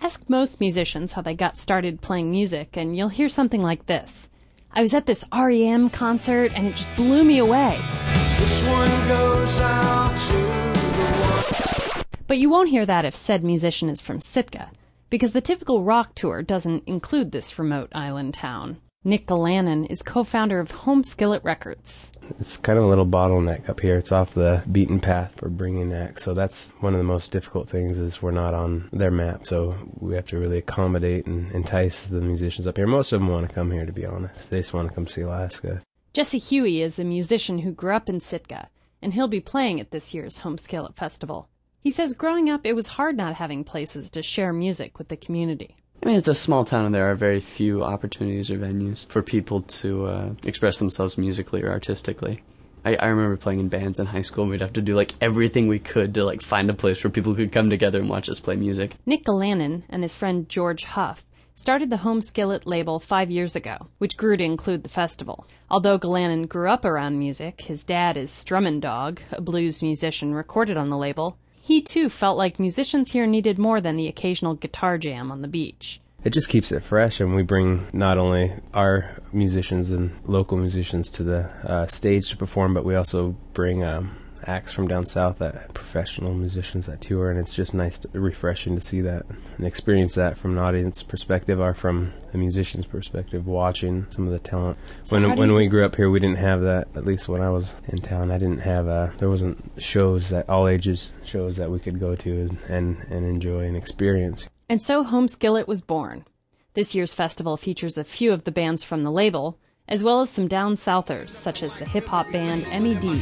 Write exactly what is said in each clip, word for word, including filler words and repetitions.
Ask most musicians how they got started playing music, and you'll hear something like this. I was at this R E M concert, and it just blew me away. This one goes out to the one. But you won't hear that if said musician is from Sitka, because the typical rock tour doesn't include this remote island town. Nick Galanin is co-founder of Home Skillet Records. It's kind of a little bottleneck up here. It's off the beaten path for bringing acts. So that's one of the most difficult things is we're not on their map. So we have to really accommodate and entice the musicians up here. Most of them want to come here, to be honest. They just want to come see Alaska. Jesse Huey is a musician who grew up in Sitka, and he'll be playing at this year's Home Skillet Festival. He says growing up, it was hard not having places to share music with the community. I mean, it's a small town, and there are very few opportunities or venues for people to uh, express themselves musically or artistically. I, I remember playing in bands in high school, and we'd have to do, like, everything we could to, like, find a place where people could come together and watch us play music. Nick Galanin and his friend George Huff started the Home Skillet label five years ago, which grew to include the festival. Although Galanin grew up around music, his dad is Strummin' Dog, a blues musician recorded on the label. He, too, felt like musicians here needed more than the occasional guitar jam on the beach. It just keeps it fresh, and we bring not only our musicians and local musicians to the uh, stage to perform, but we also bring um, acts from down south, that professional musicians that tour, and it's just nice, to, refreshing to see that and experience that from an audience perspective or from a musician's perspective, watching some of the talent. So when when we grew up here, we didn't have that. At least when I was in town, I didn't have uh, there wasn't shows that all ages shows that we could go to and and, and enjoy and experience. And so Home Skillet was born. This year's festival features a few of the bands from the label, as well as some down-southers, such as the hip-hop band M E D.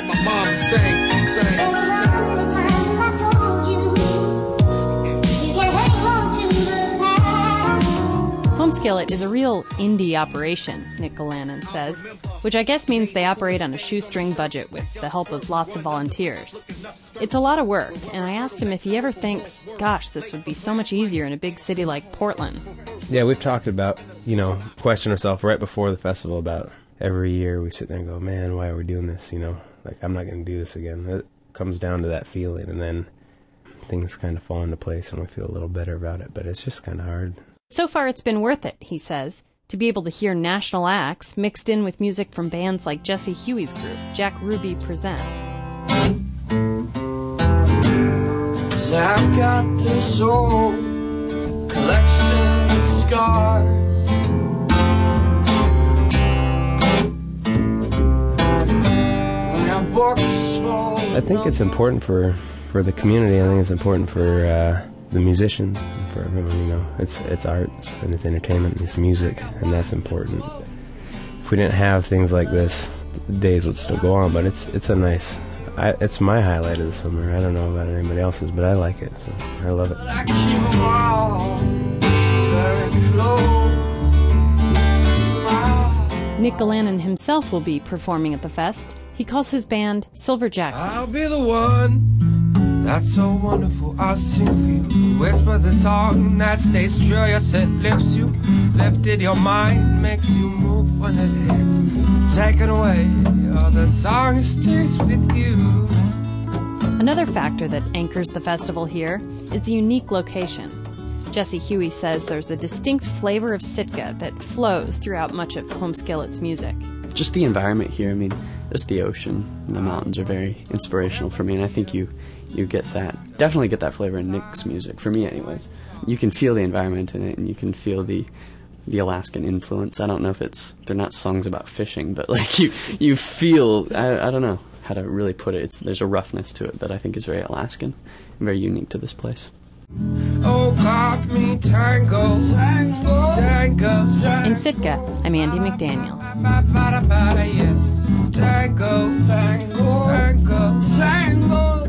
Home Skillet is a real indie operation, Nick Galanin says, which I guess means they operate on a shoestring budget with the help of lots of volunteers. It's a lot of work, and I asked him if he ever thinks, gosh, this would be so much easier in a big city like Portland. Yeah, we've talked about, you know, question ourselves right before the festival about every year we sit there and go, man, why are we doing this, you know? Like, I'm not going to do this again. It comes down to that feeling, and then things kind of fall into place and we feel a little better about it, but it's just kind of hard. So far it's been worth it, he says, to be able to hear national acts mixed in with music from bands like Jesse Huey's group, Jack Ruby Presents. I've got this old collection of scars. I think it's important for, for the community. I think it's important for uh, the musicians, for everyone, you know. It's it's art and it's entertainment and it's music, and that's important. If we didn't have things like this, the days would still go on, but it's it's a nice... I, it's my highlight of the summer. I don't know about anybody else's, but I like it, so I love it. Nick Galanin himself will be performing at the fest. He calls his band Silver Jackson. I'll be the one that's so wonderful. I'll sing for you. Whisper the song that stays true. Yes, it lifts you. Lifted your mind, makes you move when it hits. Taken away, all the song stays with you. Another factor that anchors the festival here is the unique location. Jesse Huey says there's a distinct flavor of Sitka that flows throughout much of Home Skillet's music. Just the environment here, I mean, just the ocean and the mountains are very inspirational for me, and I think you, you get that, definitely get that flavor in Nick's music, for me anyways. You can feel the environment in it, and you can feel the the Alaskan influence. I don't know if it's, they're not songs about fishing, but like you, you feel, I, I don't know how to really put it, it's, there's a roughness to it that I think is very Alaskan and very unique to this place. Oh, got me tango, tango, tango. In Sitka, I'm Andy McDaniel. Yes, tango, tango, tango, tango.